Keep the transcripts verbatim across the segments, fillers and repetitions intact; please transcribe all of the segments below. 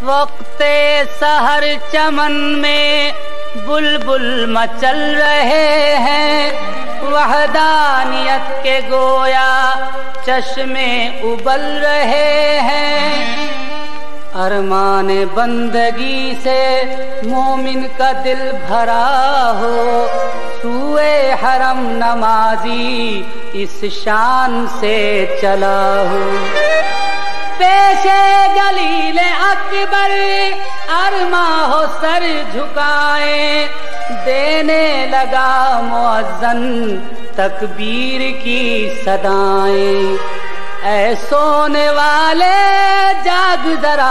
वक्ते सहर चमन में बुलबुल मचल रहे हैं, वहदानियत के गोया चश्मे उबल रहे हैं। अरमान बंदगी से मोमिन का दिल भरा हो, सूए हरम नमाजी इस शान से चला हो। पेशे जलील अकबर अरमा हो सर झुकाए, देने लगा मुअज्जन तकबीर की सदाएं। ऐ सोने वाले जाग जरा,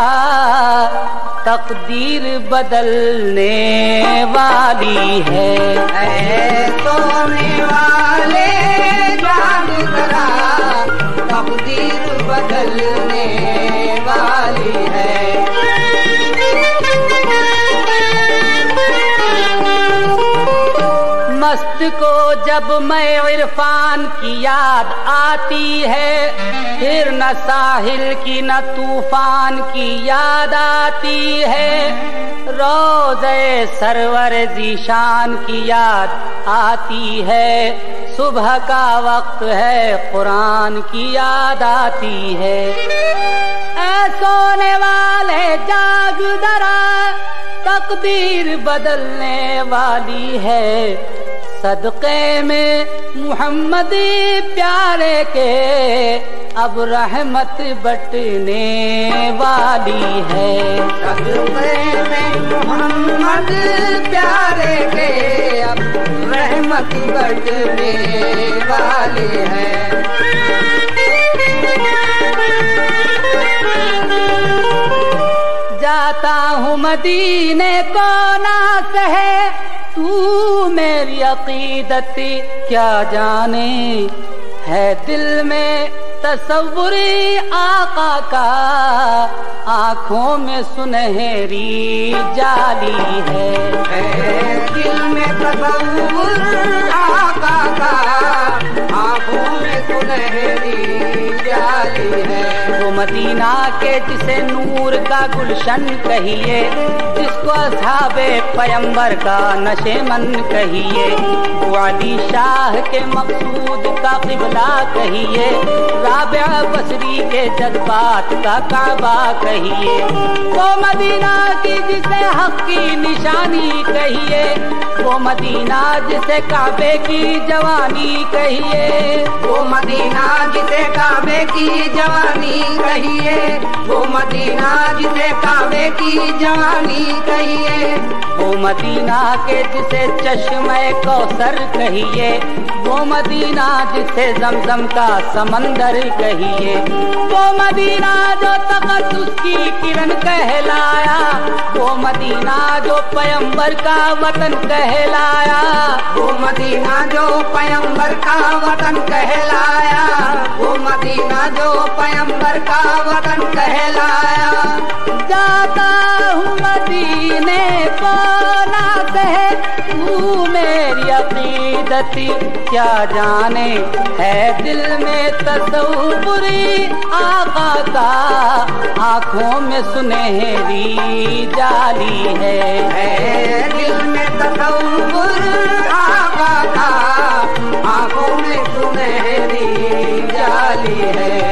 तकदीर बदलने वाली है। ऐ सोने वाले जाग जरा, तकदीर बदलने वाली है। मस्त को जब मैं इरफान की याद आती है, फिर न साहिल की न तूफान की याद आती है। रोज़े सरवर ज़ीशान की याद आती है, सुबह का वक्त है कुरान की याद आती है। ऐ सोने वाले जाग जरा, तकदीर बदलने वाली है। सदक़े में मुहम्मदी प्यारे के अब रहमत बटने वाली है। सदक़े में मुहम्मद प्यारे के अब रहमत बटने वाली है। जाता हूँ मदीने को ना सहे, तू मेरी अकीदत क्या जाने। है दिल में तसव्वुरी आका का, आँखों में सुनहरी जाली है। है दिल में तसव्वुर आका का, आँखों में सुनहरी जाली है। वो मदीना के जिसे नूर का गुलशन कहिए, जिसको असहाबे पैगंबर का नशेमन कहिए। वो अली शाह के मकसूद का क़िबला कहिए, राबिया बसरी के जज्बात का काबा कहिए। वो मदीना की जिसे हक की निशानी कहिए, वो मदीना जिसे काबे की जवानी कहिए। वो मदीना जिसे काबे की जवानी कहिए, वो मदीना जिसे काबे की जवानी कहिए। वो मदीना के जिसे चश्मे कौसर कहिए, वो मदीना जिसे जमजम का समंदर कहिए। वो मदीना जो तक़द्दुस की किरण कहलाया, वो मदीना जो पैगंबर का वतन कहलाया। वो मदीना जो पैगंबर का वतन कहलाया, वो मदीना जो पैगंबर का वतन कहलाया। जाता हूँ मदीने को ना सहे, तू मेरी अकीदत क्या जाने। है दिल में तसव्वुरी आका का, आँखों में सुनहरी जाली है। है दिल में तसव्वुर आका का, आँखों में सुनहरी जाली है।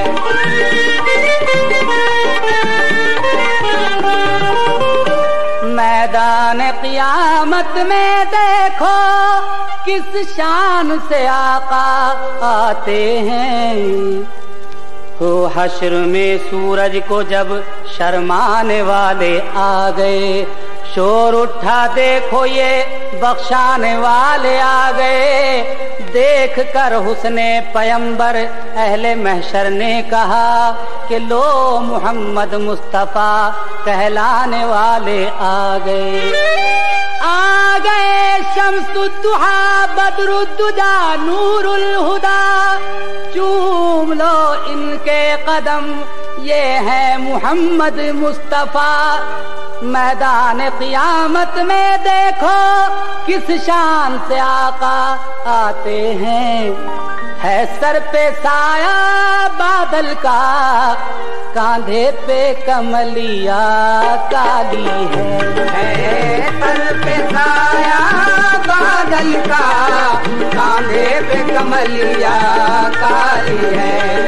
मैदान क़ियामत में देखो किस शान से आका आते हैं। हो हश्र में सूरज को जब शर्माने वाले आ गए, शोर उठा देखो ये बख्शाने वाले आ गए। देख कर हुस्ने पैगंबर अहले महशर ने कहा कि लो मोहम्मद मुस्तफ़ा कहलाने वाले आ गए। आ गए शम्सुद्दुहा बदरुद्दुजा नूरुल हुदा, चूम लो इनके कदम ये है मुहम्मद मुस्तफ़ा। मैदान क़ियामत में देखो किस शान से आका आते हैं। है सर पे साया बादल का, कांधे पे कमलिया काली है, है सर पे साया बादल का, कांधे पे कमलिया काली है।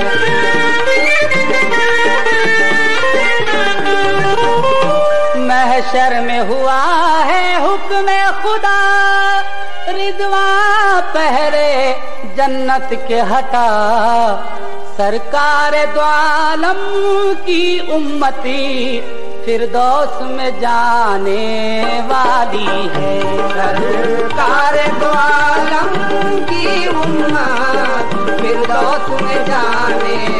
महशर में हुआ है हुक्म खुदा, रिदवा पहरे जन्नत के हटा, सरकार दो आलम की उम्मती फिरदौस में जाने वाली है, सरकार दो आलम की उम्मत फिरदौस में जाने